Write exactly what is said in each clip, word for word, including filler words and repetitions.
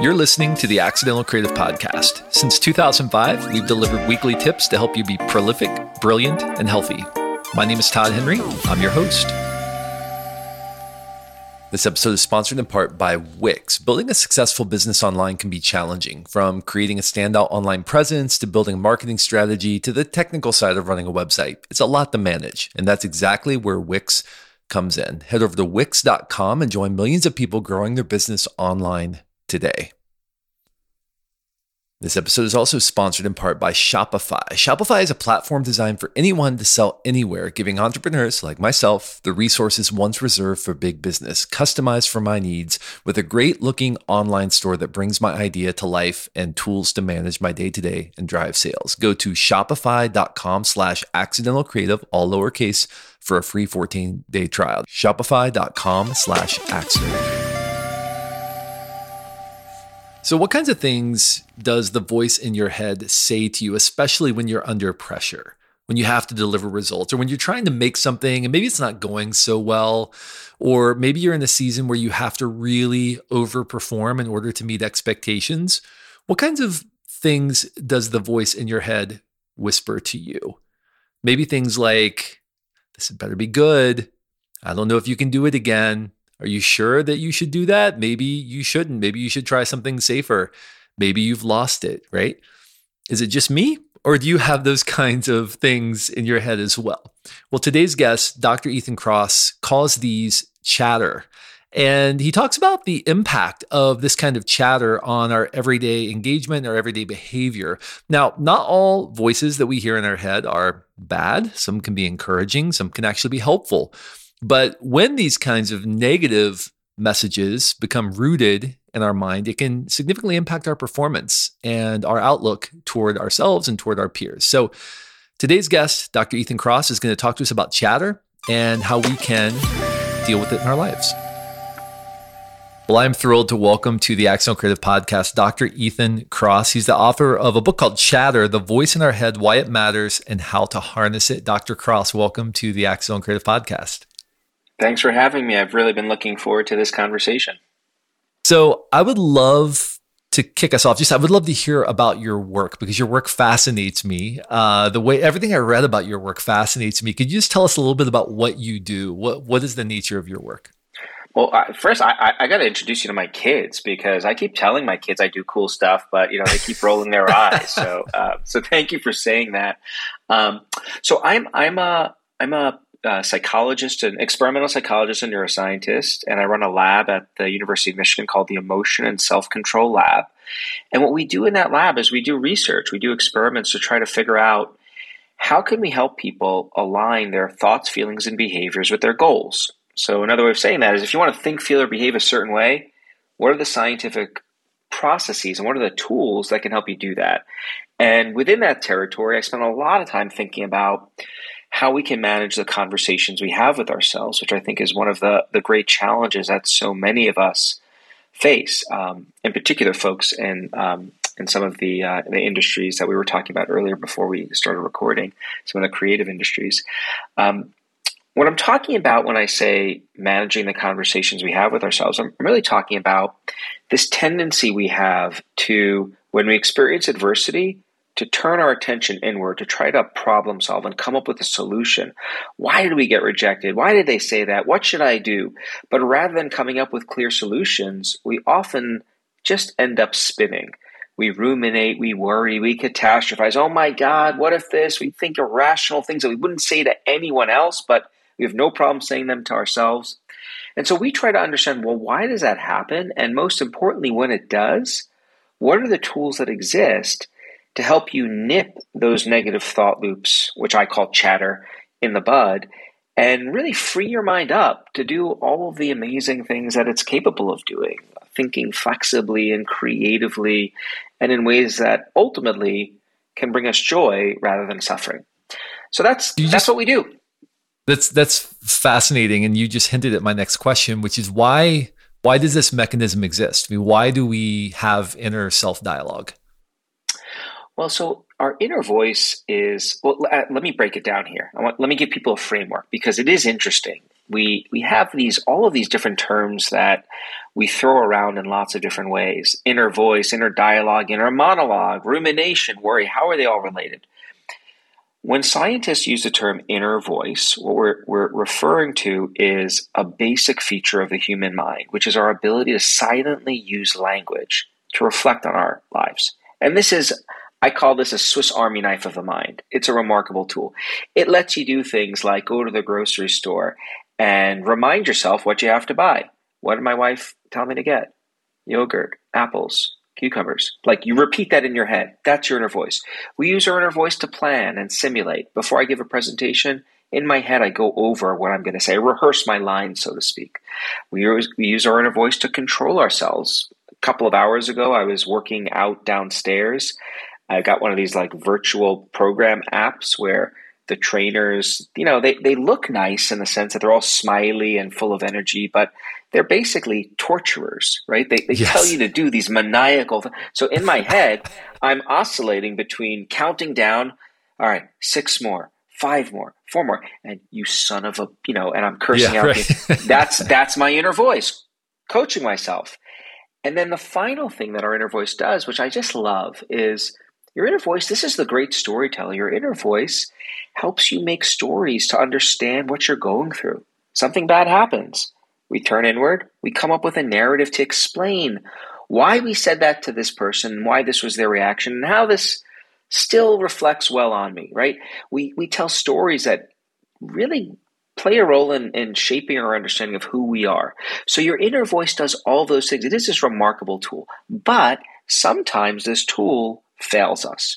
You're listening to the Accidental Creative Podcast. Since two thousand five, we've delivered weekly tips to help you be prolific, brilliant, and healthy. My name is Todd Henry. I'm your host. This episode is sponsored in part by Wix. Building a successful business online can be challenging, from creating a standout online presence to building a marketing strategy to the technical side of running a website. It's a lot to manage, and that's exactly where Wix comes in. Head over to wix dot com and join millions of people growing their business online today. This episode is also sponsored in part by Shopify. Shopify is a platform designed for anyone to sell anywhere, giving entrepreneurs like myself the resources once reserved for big business, customized for my needs, with a great-looking online store that brings my idea to life and tools to manage my day-to-day and drive sales. Go to shopify dot com slash accidental creative, all lowercase, for a free fourteen-day trial. Shopify dot com slash accidental creative. So what kinds of things does the voice in your head say to you, especially when you're under pressure, when you have to deliver results, or when you're trying to make something and maybe it's not going so well, or maybe you're in a season where you have to really overperform in order to meet expectations? What kinds of things does the voice in your head whisper to you? Maybe things like, this better be good. I don't know if you can do it again. Are you sure that you should do that? Maybe you shouldn't. Maybe you should try something safer. Maybe you've lost it, right? Is it just me? Or do you have those kinds of things in your head as well? Well, today's guest, Doctor Ethan Kross, calls these chatter. And he talks about the impact of this kind of chatter on our everyday engagement, our everyday behavior. Now, not all voices that we hear in our head are bad. Some can be encouraging. Some can actually be helpful. But when these kinds of negative messages become rooted in our mind, it can significantly impact our performance and our outlook toward ourselves and toward our peers. So today's guest, Doctor Ethan Kross, is going to talk to us about chatter and how we can deal with it in our lives. Well, I'm thrilled to welcome to the Accidental Creative Podcast, Doctor Ethan Kross. He's the author of a book called Chatter, The Voice in Our Head, Why It Matters, and How to Harness It. Doctor Kross, welcome to the Accidental Creative Podcast. Thanks for having me. I've really been looking forward to this conversation. So I would love to kick us off. Just I would love to hear about your work because your work fascinates me. Uh, the way everything I read about your work fascinates me. Could you just tell us a little bit about what you do? What What is the nature of your work? Well, uh, first, I, I, I got to introduce you to my kids because I keep telling my kids I do cool stuff, but you know they keep rolling their eyes. So, uh, so thank you for saying that. Um, so I'm I'm a I'm a Uh, psychologist, an experimental psychologist and neuroscientist, and I run a lab at the University of Michigan called the Emotion and Self-Control Lab. And what we do in that lab is we do research, we do experiments to try to figure out how can we help people align their thoughts, feelings, and behaviors with their goals. So another way of saying that is if you want to think, feel, or behave a certain way, what are the scientific processes and what are the tools that can help you do that? And within that territory, I spent a lot of time thinking about how we can manage the conversations we have with ourselves, which I think is one of the, the great challenges that so many of us face, um, in particular folks in, um, in some of the, uh, the industries that we were talking about earlier before we started recording, some of the creative industries. Um, what I'm talking about when I say managing the conversations we have with ourselves, I'm really talking about this tendency we have to, when we experience adversity, to turn our attention inward, to try to problem solve and come up with a solution. Why did we get rejected? Why did they say that? What should I do? But rather than coming up with clear solutions, we often just end up spinning. We ruminate, we worry, we catastrophize. Oh my God, what if this? We think irrational things that we wouldn't say to anyone else, but we have no problem saying them to ourselves. And so we try to understand, well, why does that happen? And most importantly, when it does, what are the tools that exist to help you nip those negative thought loops, which I call chatter, in the bud, and really free your mind up to do all of the amazing things that it's capable of doing, thinking flexibly and creatively, and in ways that ultimately can bring us joy rather than suffering. So that's you that's just, what we do. That's that's fascinating, and you just hinted at my next question, which is why why does this mechanism exist? I mean, why do we have inner self-dialogue? Well, so our inner voice is, well, let me break it down here. I want, let me give people a framework because it is interesting. we we have these all of these different terms that we throw around in lots of different ways: inner voice, inner dialogue, inner monologue, rumination, worry. How are they all related? When scientists use the term inner voice, what we're, we're referring to is a basic feature of the human mind, which is our ability to silently use language to reflect on our lives. And this is, I call this a Swiss Army knife of the mind. It's a remarkable tool. It lets you do things like go to the grocery store and remind yourself what you have to buy. What did my wife tell me to get? Yogurt, apples, cucumbers. Like, you repeat that in your head. That's your inner voice. We use our inner voice to plan and simulate. Before I give a presentation, in my head, I go over what I'm going to say. I rehearse my lines, so to speak. We use, we use our inner voice to control ourselves. A couple of hours ago, I was working out downstairs. I got one of these like virtual program apps where the trainers, you know, they, they look nice in the sense that they're all smiley and full of energy, but they're basically torturers, right? They, they yes. tell you to do these maniacal things. So in my head, I'm oscillating between counting down, all right, six more, five more, four more, and you son of a, you know, and I'm cursing yeah, out. Right. that's that's my inner voice, coaching myself. And then the final thing that our inner voice does, which I just love, is your inner voice. This is the great storyteller. Your inner voice helps you make stories to understand what you're going through. Something bad happens. We turn inward. We come up with a narrative to explain why we said that to this person, why this was their reaction, and how this still reflects well on me, right? We we tell stories that really play a role in, in shaping our understanding of who we are. So your inner voice does all those things. It is this remarkable tool. But sometimes this tool fails us.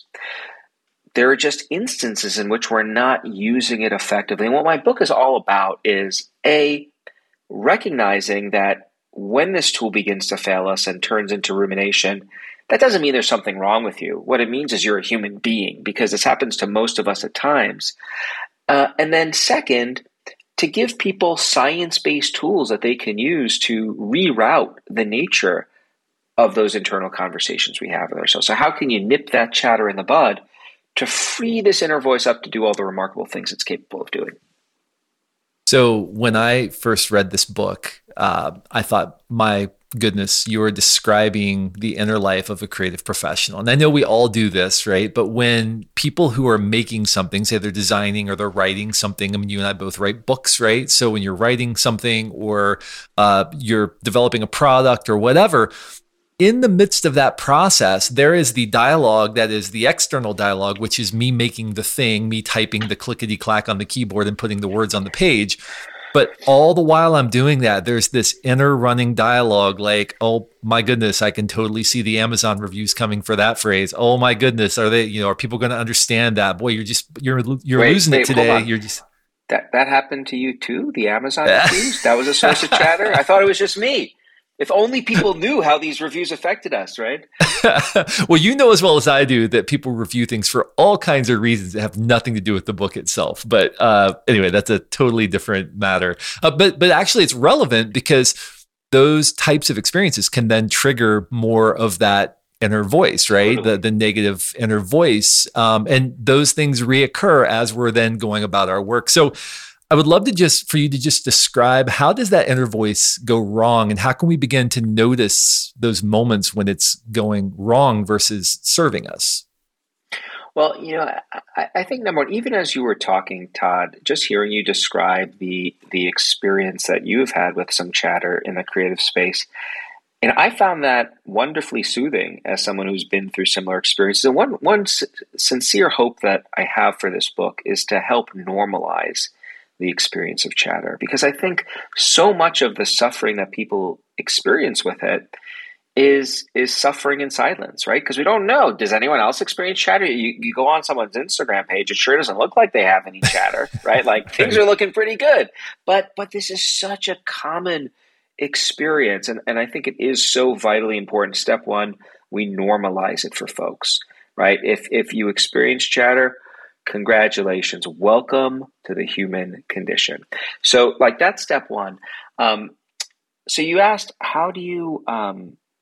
There are just instances in which we're not using it effectively. And what my book is all about is, A, recognizing that when this tool begins to fail us and turns into rumination, that doesn't mean there's something wrong with you. What it means is you're a human being, because this happens to most of us at times. Uh, and then second, to give people science-based tools that they can use to reroute the nature of those internal conversations we have with ourselves. So how can you nip that chatter in the bud to free this inner voice up to do all the remarkable things it's capable of doing? So when I first read this book, uh, I thought, my goodness, you are describing the inner life of a creative professional. And I know we all do this, right? But when people who are making something, say they're designing or they're writing something, I mean, you and I both write books, right? So when you're writing something or uh, you're developing a product or whatever, in the midst of that process, there is the dialogue that is the external dialogue, which is me making the thing, me typing the clickety clack on the keyboard and putting the words on the page. But all the while I'm doing that, there's this inner running dialogue like, oh my goodness, I can totally see the Amazon reviews coming for that phrase. Oh my goodness, are they, you know, are people going to understand that? Boy, you're just, you're, you're wait, losing wait, it today. You're just. That, that happened to you too? The Amazon reviews? That was a source of chatter? I thought it was just me. If only people knew how these reviews affected us, right? Well, you know as well as I do that people review things for all kinds of reasons that have nothing to do with the book itself. But uh, anyway, that's a totally different matter. Uh, but but actually, it's relevant because those types of experiences can then trigger more of that inner voice, right? Totally. The the negative inner voice, um, and those things reoccur as we're then going about our work. So I would love to just for you to just describe, how does that inner voice go wrong, and how can we begin to notice those moments when it's going wrong versus serving us? Well, you know, I, I think number one, even as you were talking, Todd, just hearing you describe the the experience that you've had with some chatter in the creative space, and I found that wonderfully soothing as someone who's been through similar experiences. And one one s- sincere hope that I have for this book is to help normalize the experience of chatter, because I think so much of the suffering that people experience with it is is suffering in silence, right? Because we don't know. Does anyone else experience chatter? You, you go on someone's Instagram page, it sure doesn't look like they have any chatter, right? Like things are looking pretty good. But but this is such a common experience. And, and I think it is so vitally important. Step one, we normalize it for folks, right? If if you experience chatter, congratulations. Welcome to the human condition. So like that's step one. Um, so you asked, how do you, um,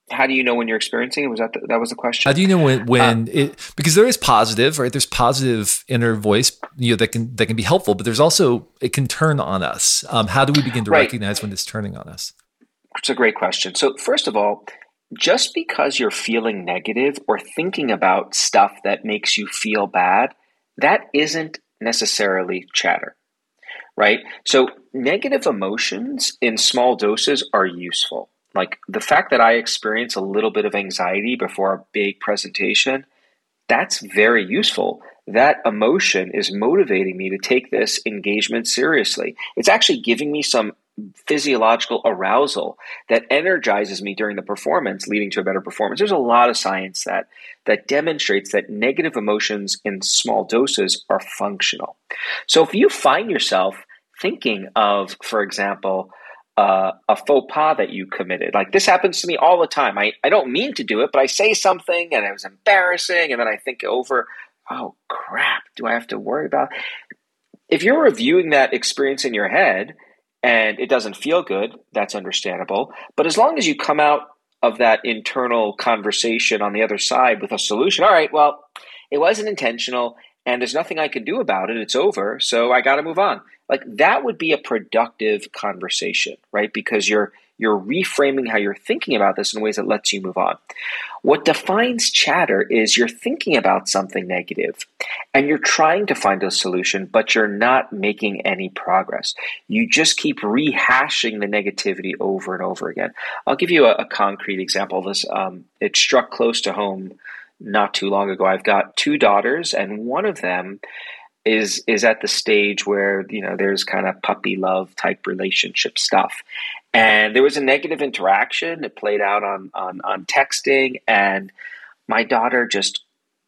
how do you know when you're experiencing it? Was that the, that was the question? How do you know when when um, it, because there is positive, right? There's positive inner voice, you know, that can that can be helpful, but there's also, it can turn on us. Um, how do we begin to right. recognize when it's turning on us? It's a great question. So first of all, just because you're feeling negative or thinking about stuff that makes you feel bad, that isn't necessarily chatter, right? So negative emotions in small doses are useful. Like the fact that I experience a little bit of anxiety before a big presentation, that's very useful. That emotion is motivating me to take this engagement seriously. It's actually giving me some physiological arousal that energizes me during the performance, leading to a better performance. There's a lot of science that that demonstrates that negative emotions in small doses are functional. So if you find yourself thinking of, for example, uh, a faux pas that you committed. Like this happens to me all the time. I, I don't mean to do it, but I say something and it was embarrassing, and then I think over, oh crap, do I have to worry about it? If you're reviewing that experience in your head and it doesn't feel good, that's understandable. But as long as you come out of that internal conversation on the other side with a solution, all right, well, it wasn't intentional and there's nothing I can do about it. It's over. So I got to move on. Like that would be a productive conversation, right? Because you're you're reframing how you're thinking about this in ways that lets you move on. What defines chatter is you're thinking about something negative and you're trying to find a solution, but you're not making any progress. You just keep rehashing the negativity over and over again. I'll give you a, a concrete example of this. Um, it struck close to home not too long ago. I've got two daughters, and one of them is is at the stage where, you know, there's kind of puppy love type relationship stuff. And there was a negative interaction. It played out on on, on texting, and my daughter just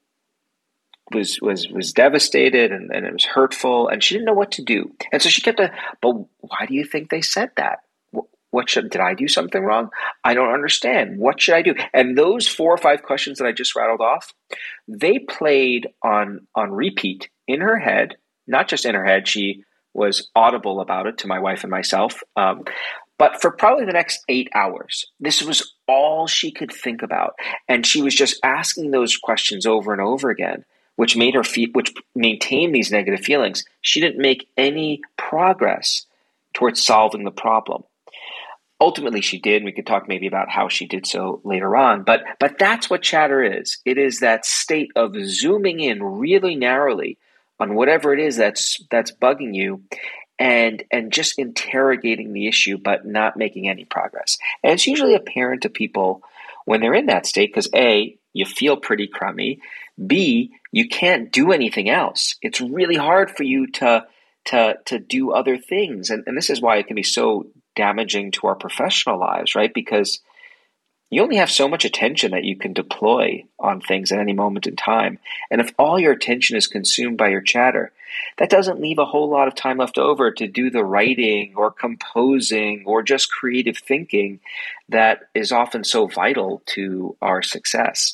was was was devastated, and, and it was hurtful, and she didn't know what to do. And so she kept a, but why do you think they said that? What should, did I do something wrong? I don't understand. What should I do? And those four or five questions that I just rattled off, they played on on repeat in her head, not just in her head. She was audible about it to my wife and myself. Um, but for probably the next eight hours, this was all she could think about. And she was just asking those questions over and over again, which made her feel, which maintained these negative feelings. She didn't make any progress towards solving the problem. Ultimately, she did. We could talk maybe about how she did so later on. But but that's what chatter is. It is that state of zooming in really narrowly on whatever it is that's that's bugging you, and and just interrogating the issue, but not making any progress. And it's usually apparent to people when they're in that state because A, you feel pretty crummy. B, you can't do anything else. It's really hard for you to to to do other things, and and this is why it can be so damaging to our professional lives, right? Because you only have so much attention that you can deploy on things at any moment in time. And if all your attention is consumed by your chatter, that doesn't leave a whole lot of time left over to do the writing or composing or just creative thinking that is often so vital to our success.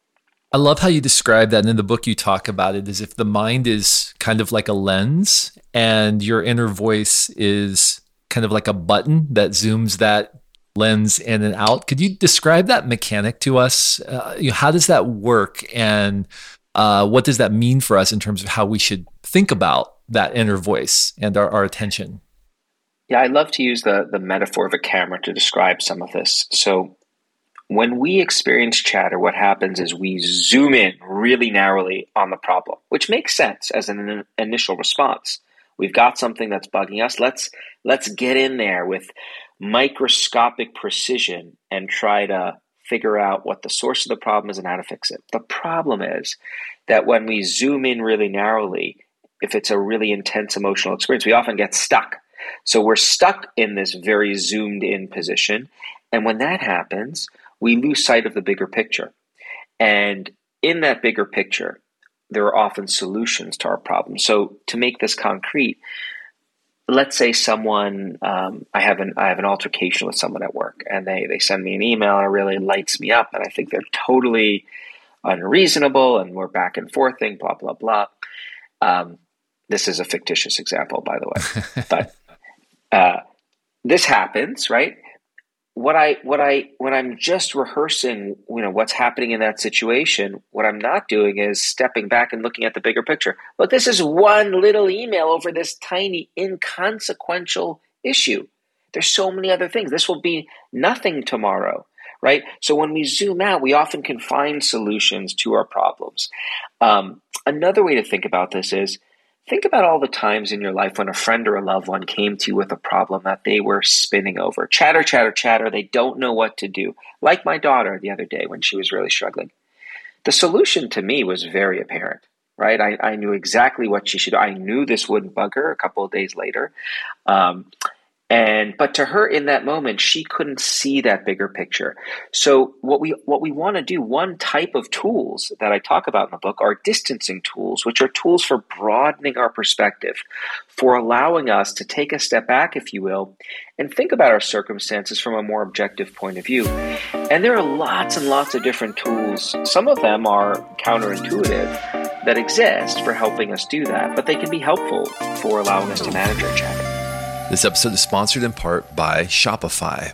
I love how you describe that. And in the book, you talk about it as if the mind is kind of like a lens and your inner voice is kind of like a button that zooms that lens in and out. Could you describe that mechanic to us? Uh, you know, how does that work? And uh, what does that mean for us in terms of how we should think about that inner voice and our, our attention? Yeah, I love to use the, the metaphor of a camera to describe some of this. So when we experience chatter, what happens is we zoom in really narrowly on the problem, which makes sense as an initial response. We've got something that's bugging us. Let's let's get in there with microscopic precision and try to figure out what the source of the problem is and how to fix it. The problem is that when we zoom in really narrowly, if it's a really intense emotional experience, we often get stuck. So we're stuck in this very zoomed in position. And when that happens, we lose sight of the bigger picture. And in that bigger picture, there are often solutions to our problems. So to make this concrete, let's say someone, um, I have an I have an altercation with someone at work, and they they send me an email and it really lights me up, and I think they're totally unreasonable, and we're back and forthing, blah blah blah. Um, this is a fictitious example, by the way, but uh, this happens, right? what I what I when I'm just rehearsing, you know, what's happening in that situation, what I'm not doing is stepping back and looking at the bigger picture. Look, this is one little email over this tiny inconsequential issue. There's so many other things. This will be nothing tomorrow, right? So when we zoom out, we often can find solutions to our problems. Um, another way to think about this is, think about all the times in your life when a friend or a loved one came to you with a problem that they were spinning over. Chatter, chatter, chatter. They don't know what to do. Like my daughter the other day when she was really struggling. The solution to me was very apparent, right? I, I knew exactly what she should do. I knew this wouldn't bug her a couple of days later. Um, And but to her in that moment, she couldn't see that bigger picture. So what we what we want to do, one type of tools that I talk about in the book are distancing tools, which are tools for broadening our perspective, for allowing us to take a step back, if you will, and think about our circumstances from a more objective point of view. And there are lots and lots of different tools. Some of them are counterintuitive that exist for helping us do that, but they can be helpful for allowing us to manage our chatter. This episode is sponsored in part by Shopify.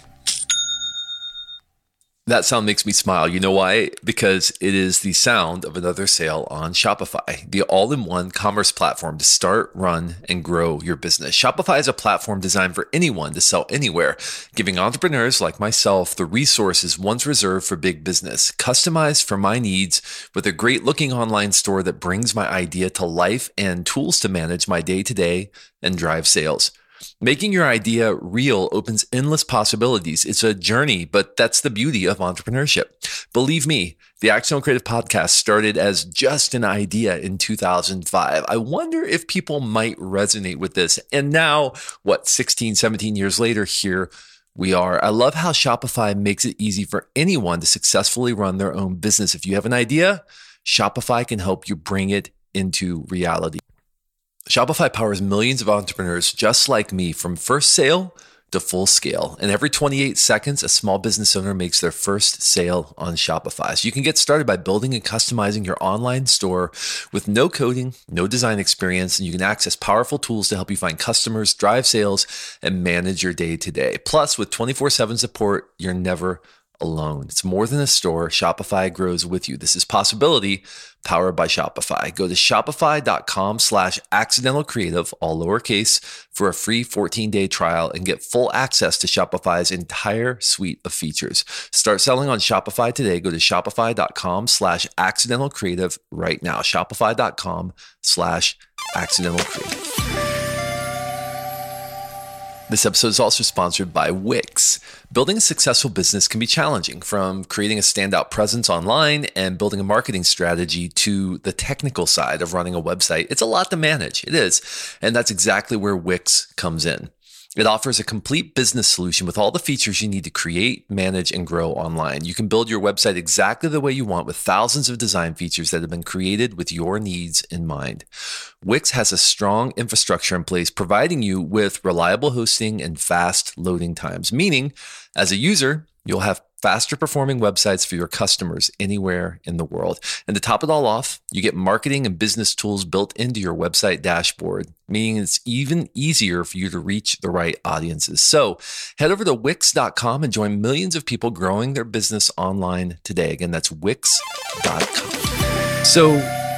That sound makes me smile. You know why? Because it is the sound of another sale on Shopify, the all-in-one commerce platform to start, run, and grow your business. Shopify is a platform designed for anyone to sell anywhere, giving entrepreneurs like myself the resources once reserved for big business, customized for my needs with a great-looking online store that brings my idea to life and tools to manage my day-to-day and drive sales. Making your idea real opens endless possibilities. It's a journey, but that's the beauty of entrepreneurship. Believe me, the Accidental Creative Podcast started as just an idea in two thousand five. I wonder if people might resonate with this. And now, what, sixteen, seventeen years later, here we are. I love how Shopify makes it easy for anyone to successfully run their own business. If you have an idea, Shopify can help you bring it into reality. Shopify powers millions of entrepreneurs just like me from first sale to full scale. And every twenty-eight seconds, a small business owner makes their first sale on Shopify. So you can get started by building and customizing your online store with no coding, no design experience, and you can access powerful tools to help you find customers, drive sales, and manage your day-to-day. Plus, with twenty-four seven support, you're never alone. It's more than a store. Shopify grows with you. This is Possibility, powered by Shopify. Go to shopify.com slash accidental creative, all lowercase, for a free fourteen-day trial and get full access to Shopify's entire suite of features. Start selling on Shopify today. Go to shopify.com slash accidental creative right now. Shopify.com slash accidental creative. This episode is also sponsored by Wix. Building a successful business can be challenging, from creating a standout presence online and building a marketing strategy to the technical side of running a website. It's a lot to manage. It is. And that's exactly where Wix comes in. It offers a complete business solution with all the features you need to create, manage, and grow online. You can build your website exactly the way you want with thousands of design features that have been created with your needs in mind. Wix has a strong infrastructure in place, providing you with reliable hosting and fast loading times, meaning as a user, you'll have faster performing websites for your customers anywhere in the world. And to top it all off, you get marketing and business tools built into your website dashboard, meaning it's even easier for you to reach the right audiences. So head over to wix dot com and join millions of people growing their business online today. Again, that's wix dot com. So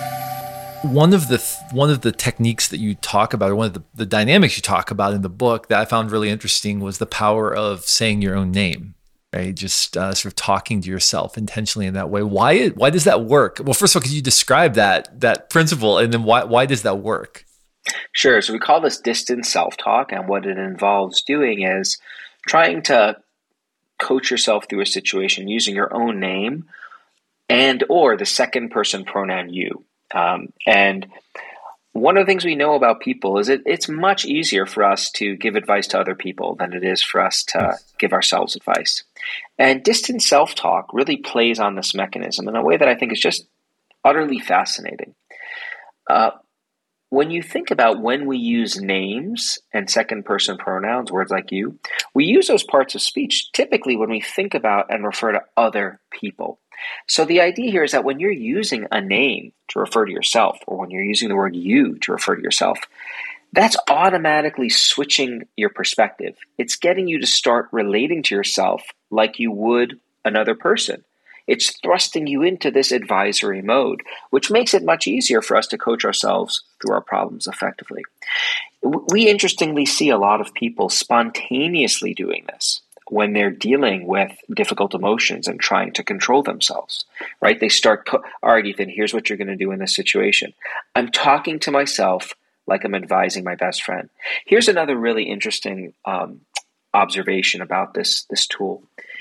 one of the one of the techniques that you talk about, or one of the, the dynamics you talk about in the book that I found really interesting, was the power of saying your own name. Right? Just uh, sort of talking to yourself intentionally in that way. Why, why does that work? Well, first of all, could you describe that, that principle, and then why, why does that work? Sure. So we call this distance self-talk, and what it involves doing is trying to coach yourself through a situation using your own name and or the second person pronoun you. Um, and one of the things we know about people is it, it's much easier for us to give advice to other people than it is for us to give ourselves advice. And distance self-talk really plays on this mechanism in a way that I think is just utterly fascinating. Uh, when you think about when we use names and second-person pronouns, words like you, we use those parts of speech typically when we think about and refer to other people. So the idea here is that when you're using a name to refer to yourself, or when you're using the word you to refer to yourself, that's automatically switching your perspective. It's getting you to start relating to yourself like you would another person. It's thrusting you into this advisory mode, which makes it much easier for us to coach ourselves through our problems effectively. We interestingly see a lot of people spontaneously doing this when they're dealing with difficult emotions and trying to control themselves, right? They start, co- all right, Ethan, here's what you're going to do in this situation. I'm talking to myself like I'm advising my best friend. Here's another really interesting um, observation about this, this tool.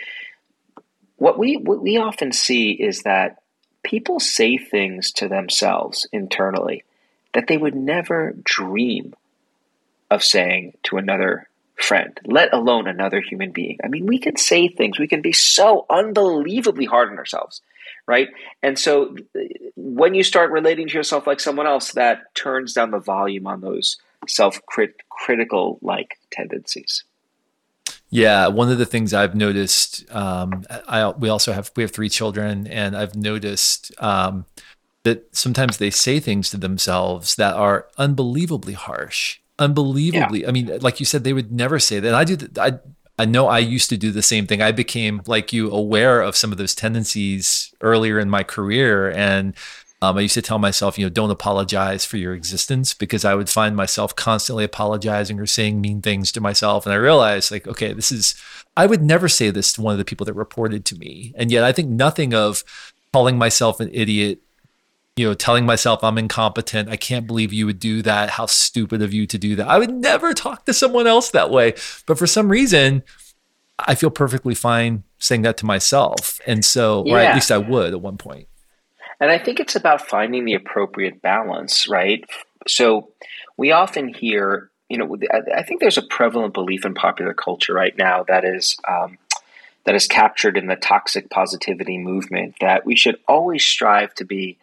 What we what we often see is that people say things to themselves internally that they would never dream of saying to another friend, let alone another human being. I mean, we can say things, we can be so unbelievably hard on ourselves, right? And so when you start relating to yourself like someone else, that turns down the volume on those self-critical like tendencies. Yeah, one of the things I've noticed, um, I we also have we have three children, and I've noticed um, that sometimes they say things to themselves that are unbelievably harsh, unbelievably. Yeah. I mean, like you said, they would never say that. I do. I I know I used to do the same thing. I became, like you, aware of some of those tendencies earlier in my career, and Um, I used to tell myself, you know, don't apologize for your existence, because I would find myself constantly apologizing or saying mean things to myself. And I realized, like, okay, this is, I would never say this to one of the people that reported to me. And yet I think nothing of calling myself an idiot, you know, telling myself I'm incompetent. I can't believe you would do that. How stupid of you to do that. I would never talk to someone else that way. But for some reason, I feel perfectly fine saying that to myself. And so, yeah. Or at least I would at one point. And I think it's about finding the appropriate balance, right? So we often hear, you know, I think there's a prevalent belief in popular culture right now that is um, that is captured in the toxic positivity movement, that we should always strive to be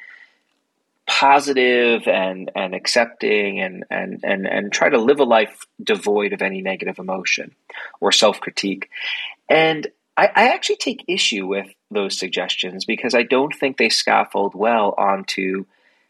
positive and and accepting and and and and try to live a life devoid of any negative emotion or self-critique. And I, I actually take issue with those suggestions, because I don't think they scaffold well onto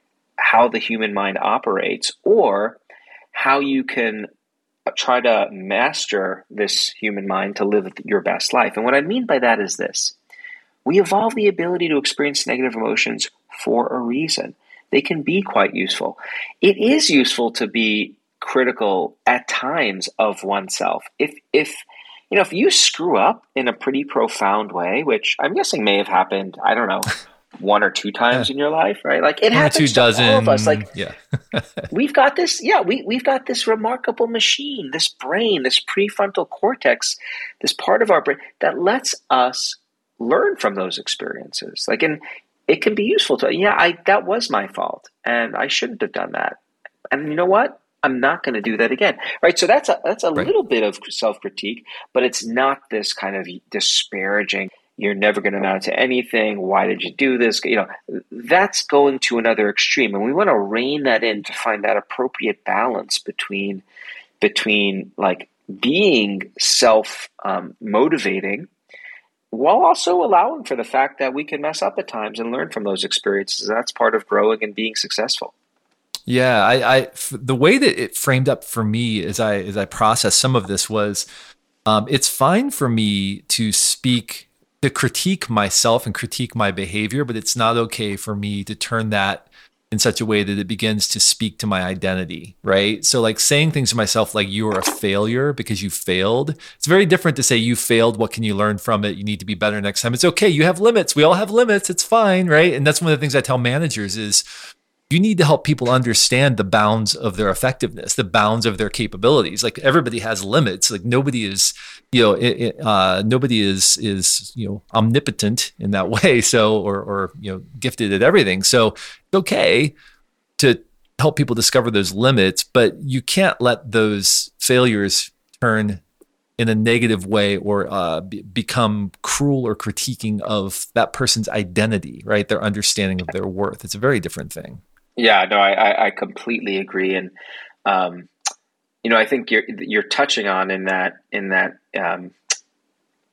how the human mind operates, or how you can try to master this human mind to live your best life. And what I mean by that is this: we evolve the ability to experience negative emotions for a reason. They can be quite useful. It is useful to be critical at times of oneself. If if You know, if you screw up in a pretty profound way, which I'm guessing may have happened, I don't know, one or two times yeah. in your life, right? Like it one happens or two to dozen, all of us. Like, yeah. we've got this, yeah, we, we've got this remarkable machine, this brain, this prefrontal cortex, this part of our brain that lets us learn from those experiences. Like, and it can be useful to, yeah, I that was my fault, and I shouldn't have done that. And you know what? I'm not going to do that again, right? So that's a that's a right. little bit of self-critique, but it's not this kind of disparaging. You're never going to amount to anything. Why did you do this? You know, that's going to another extreme, and we want to rein that in to find that appropriate balance between between like being self um, motivating, while also allowing for the fact that we can mess up at times and learn from those experiences. That's part of growing and being successful. Yeah, I, I, the way that it framed up for me as I as I processed some of this was, um, it's fine for me to speak, to critique myself and critique my behavior, but it's not okay for me to turn that in such a way that it begins to speak to my identity, right? So like saying things to myself like you're a failure because you failed. It's very different to say you failed. What can you learn from it? You need to be better next time. It's okay. You have limits. We all have limits. It's fine, right? And that's one of the things I tell managers is, you need to help people understand the bounds of their effectiveness, the bounds of their capabilities. Like everybody has limits. Like nobody is, you know, it, it, uh, nobody is is you know omnipotent in that way. So or or you know gifted at everything. So it's okay to help people discover those limits, but you can't let those failures turn in a negative way or uh, be, become cruel or critiquing of that person's identity, right? Their understanding of their worth. It's a very different thing. Yeah, no, I, I completely agree, and um, you know, I think you're you're touching on in that in that um,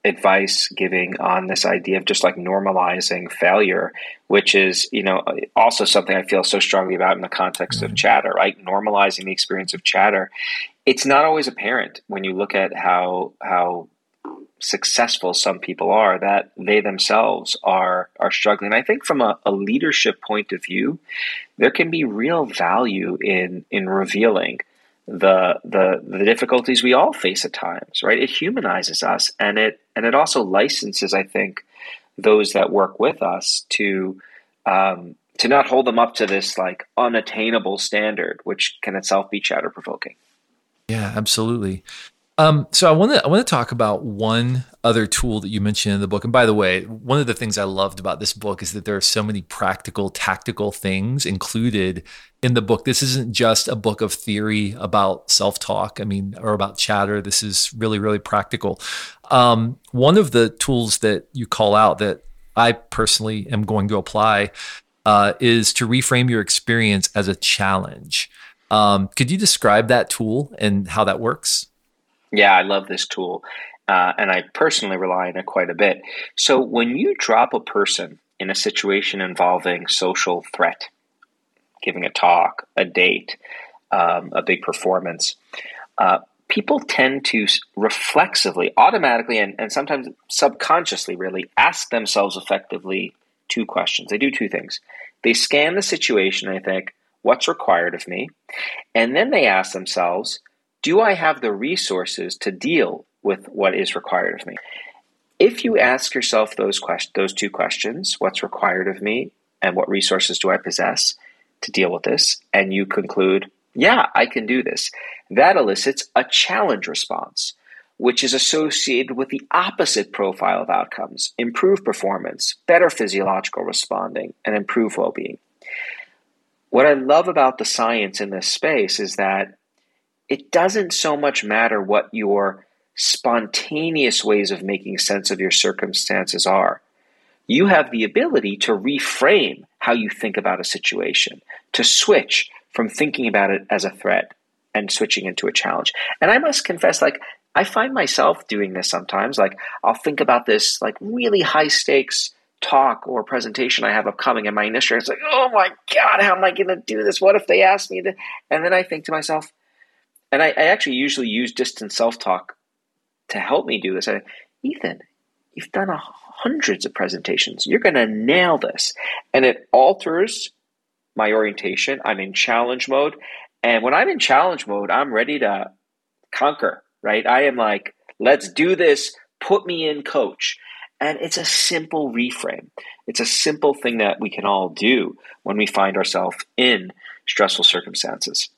advice giving on this idea of just like normalizing failure, which is, you know, also something I feel so strongly about in the context mm-hmm. of chatter, right? Normalizing the experience of chatter. It's not always apparent when you look at how how successful some people are that they themselves are are struggling. I think from a, a leadership point of view, there can be real value in in revealing the the the difficulties we all face at times, right? It humanizes us, and it and it also licenses, I think, those that work with us to um, to not hold them up to this like unattainable standard, which can itself be chatter provoking. Yeah, absolutely. Um, so I want to I want to talk about one other tool that you mentioned in the book. And by the way, one of the things I loved about this book is that there are so many practical, tactical things included in the book. This isn't just a book of theory about self-talk, I mean, or about chatter. This is really, really practical. Um, one of the tools that you call out that I personally am going to apply uh, is to reframe your experience as a challenge. Um, could you describe that tool and how that works? Yeah, I love this tool, uh, and I personally rely on it quite a bit. So when you drop a person in a situation involving social threat, giving a talk, a date, um, a big performance, uh, people tend to reflexively, automatically, and, and sometimes subconsciously really ask themselves effectively two questions. They do two things. They scan the situation and they think, what's required of me? And then they ask themselves, do I have the resources to deal with what is required of me? If you ask yourself those quest- those two questions, what's required of me and what resources do I possess to deal with this, and you conclude, yeah, I can do this, that elicits a challenge response, which is associated with the opposite profile of outcomes: improved performance, better physiological responding, and improved well-being. What I love about the science in this space is that it doesn't so much matter what your spontaneous ways of making sense of your circumstances are. You have the ability to reframe how you think about a situation, to switch from thinking about it as a threat and switching into a challenge. And I must confess, like, I find myself doing this sometimes. Like, I'll think about this like really high stakes talk or presentation I have upcoming, and my initial is like, oh my God, how am I going to do this? What if they ask me to? And then I think to myself, and I, I actually usually use distant self-talk to help me do this. I, Ethan, you've done a hundreds of presentations. You're going to nail this. And it alters my orientation. I'm in challenge mode. And when I'm in challenge mode, I'm ready to conquer, right? I am like, let's do this. Put me in, coach. And it's a simple reframe. It's a simple thing that we can all do when we find ourselves in stressful circumstances.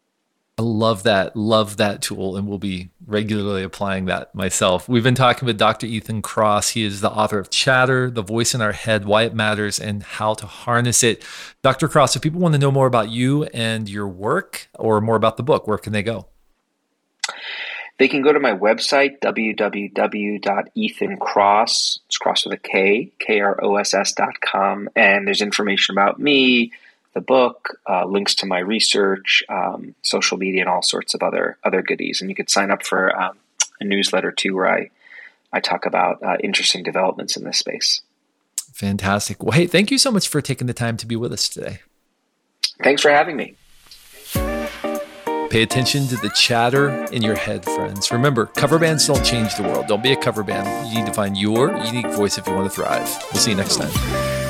I love that. Love that tool, and will be regularly applying that myself. We've been talking with Doctor Ethan Kross. He is the author of Chatter, The Voice in Our Head, Why It Matters, and How to Harness It. Doctor Kross, if people want to know more about you and your work, or more about the book, where can they go? They can go to my website, w w w dot ethan kross, it's Kross with a K, K R O S S dot com, and there's information about me, the book, uh, links to my research, um, social media, and all sorts of other other goodies. And you could sign up for um, a newsletter too, where I, I talk about uh, interesting developments in this space. Fantastic. Well, hey, thank you so much for taking the time to be with us today. Thanks for having me. Pay attention to the chatter in your head, friends. Remember, cover bands don't change the world. Don't be a cover band. You need to find your unique voice if you want to thrive. We'll see you next time.